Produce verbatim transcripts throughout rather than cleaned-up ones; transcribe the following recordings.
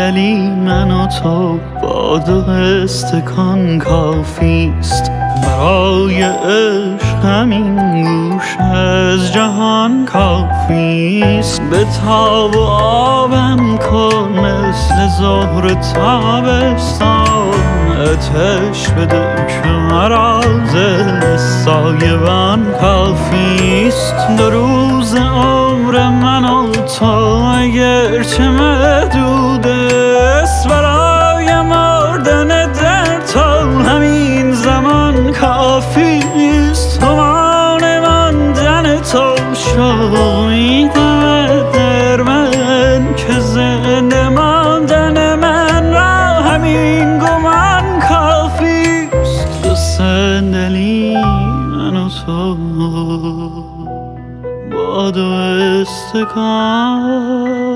صندلی من و تو با دو استکان کافیست. برای عشق همین گوش از جهان کافیست. به تاب و آبم کن مثل زهر تابستان. آتش بده که مرا ز سایبان کافیست. دو روز عمر من و تو اگرچه محدود است، برای مردن در تو همین زمان کافیست. توان ماندن تو شو میدمد در من که زنده ماندن من را همین گمان کافیست. دو صندلی من و تو با دو استکان.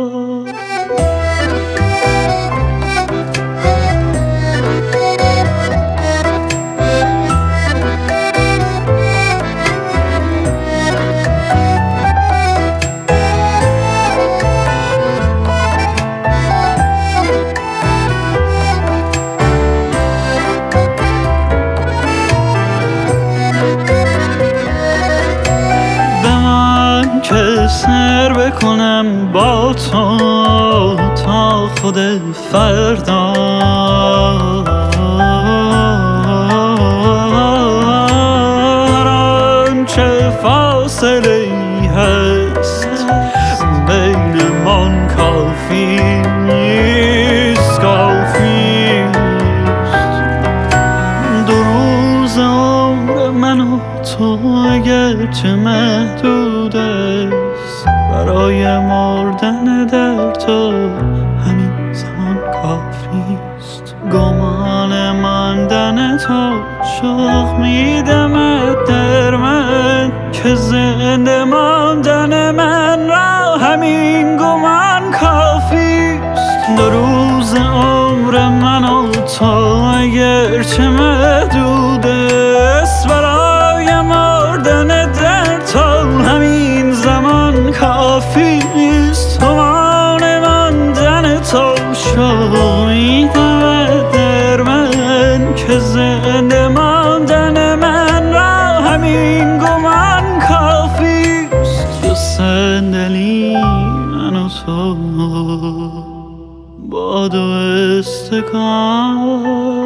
که سر بکنم با تو تا خود فردا. هر آنچه فاصله ای هست بینمان کافی نیست، کافی نیست. دو روز عمر من و تو اگرچه محدود است، برای مردن در تو همین زمان کافیست. گمان ماندن تو شوق میدمد در من که زنده ماندن من را همین گمان کافیست. دو روز عمر من و تو اگرچه محدود است، برای مردن در تو همین زمان کافیست. توان ماندن تو شو میدمد در من که زنده ماندن من را همین گمان کافیست. دو صندلی من و تو با دو استکان.